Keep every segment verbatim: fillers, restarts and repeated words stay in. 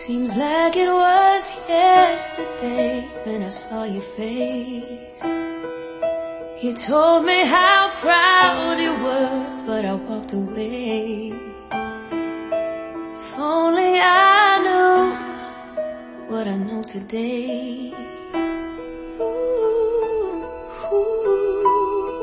Seems like it was yesterday when I saw your face. You told me how proud you were, but I walked away. If only I knew what I know today. Ooh, ooh.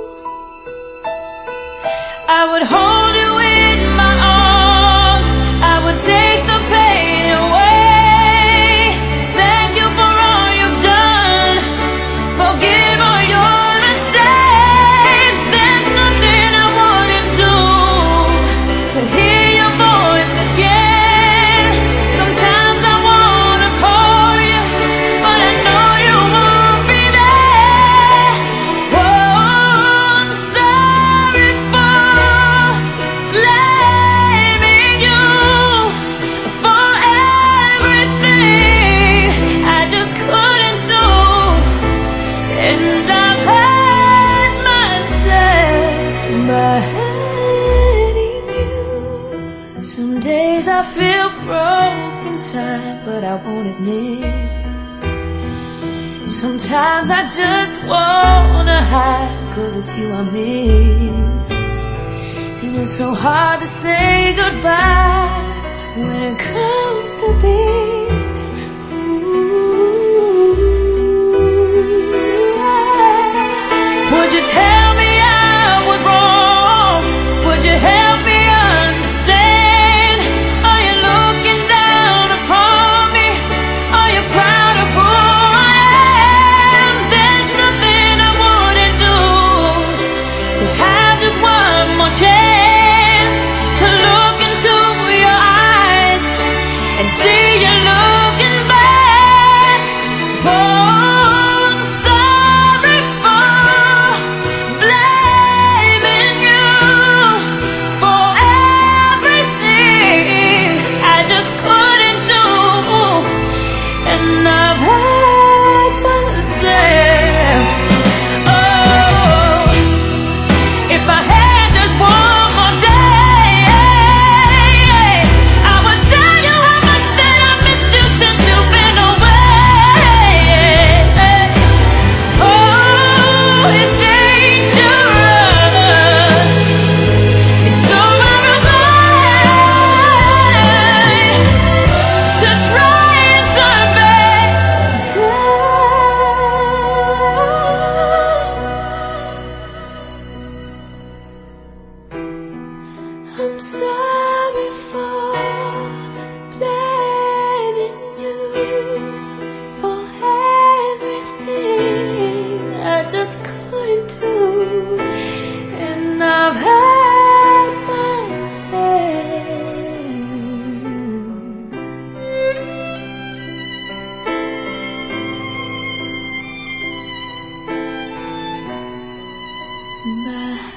I would hold you in my arms, I would take the pain away. Thank you for all you've done, forgive all your mistakes. There's nothing I wouldn't do to hear your voice again. Sometimes I wanna call you, but I know you won't be there. Oh, I'm sorry for blaming you for everything I just couldn't do. And I've hurt myself by hurting you. Some days I feel broken inside, but I won't admit. Sometimes I just wanna hide, cause it's you I miss. And it's so hard to say goodbye when it comes to this. Ooh. Would you tell me I was wrong? Would you help me understand? Are you looking down upon me? Are you proud of who I am? There's nothing I wouldn't do to have just one more chance to look into your eyes and see you looking back. Oh, I'm sorry for blaming you for everything I just couldn't do. And I've hurt myself. Oh, if I had just one more day, I would tell you how much that I missed you since you've been away. Oh, it's dangerous. It's so out of line to try and turn back time. I'm sorry for blaming you for everything I just couldn't do. And I've hurt myself by